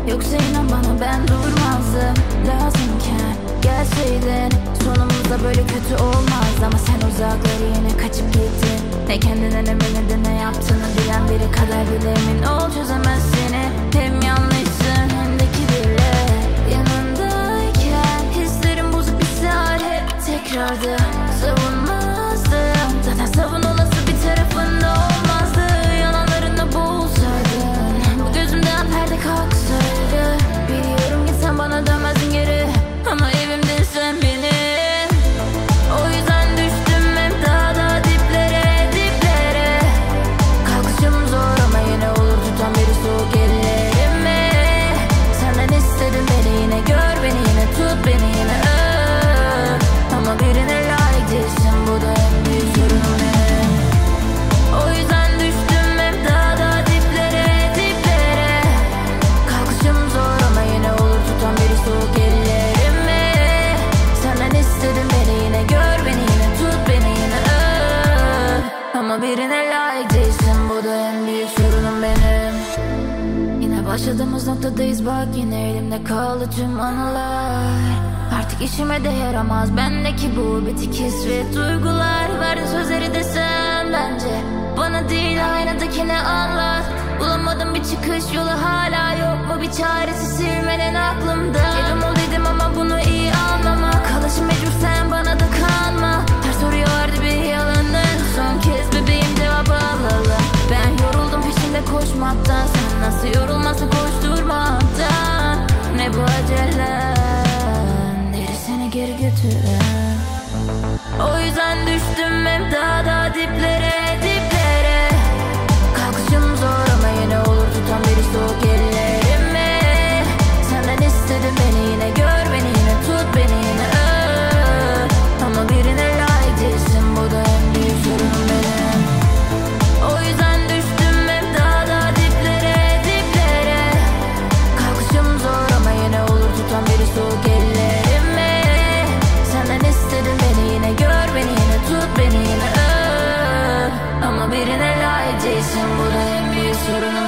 Yoksa inan bana ben durmazdım. Lazımken gelseydin, sonumuzda böyle kötü olmazdı. Ama sen uzakları yine kaçıp gittin. Ne kendinden emin ne de ne yaptığını bilen biri kadar bile emin ol, çözemez seni. Hem yanlışsın hem de kibirli. Yanındayken hislerim bozuk bir hal hep tekrardı. Savunmazdım zaten, savun olası bir tarafında olmazdı. Yalanlarına boğulsaydın, bu gözümden perde kalksaydı. Biliyorum gitsen bana dönmezdin geri, ama evimdin sen benim. O yüzden düştüm hep daha diplere, diplere. Kalkışım zor ama yine olur tutan biri soğuk ellerimi. Senden istedim beni yine gör, beni yine tut, beni yine öp. Ama birine layık değilsin, bu da en büyük sorunum benim. O yüzden düştüm hep daha diplere, diplere. Kalkışım zor ama yine olur tutan biri soğuk ellerimi. Senden istedim beni yine gör, beni yine tut, beni yine öp. Ama birine layık değilsin, bu da en büyük sorunum benim. Yine başladığımız noktadayız bak, yine elimde kaldı tüm anılar. Artık işime de yaramaz bendeki bu bitik his ve duygular. Verdin sözleri desem bence bana değil aynadakine anlat. Bulamadım bir çıkış yolu, hala yok mu bir çaresi silmenen aklımda. Yerim ol dedim ama bunu iyi anlama. Kalışı mecbur sen bana da kanma. Her soruya vardı bir yalanın, son kez bebeğim cevabı alalım. Ben yoruldum peşinde koşmaktan, sen nasıl yorulmasın koşturmaktan. Ne bu acele, seni geri götüren. O yüzden düştüm hep daha diplere, diplere. Kalkışım zor ama yine olur tutan biri soğuk ellerimi. Senden istedim beni yine gör, beni yine tut, beni yine öp. Ama birine layık değilsin, bu da en büyük sorunum benim. O yüzden düştüm hep daha diplere, diplere. Kalkışım zor ama yine olur tutan biri soğuk ellerimi. Senden istedim beni yine gör, beni yine tut, beni yine öp. Ama birine layık değilsin, bu da en büyük sorunum.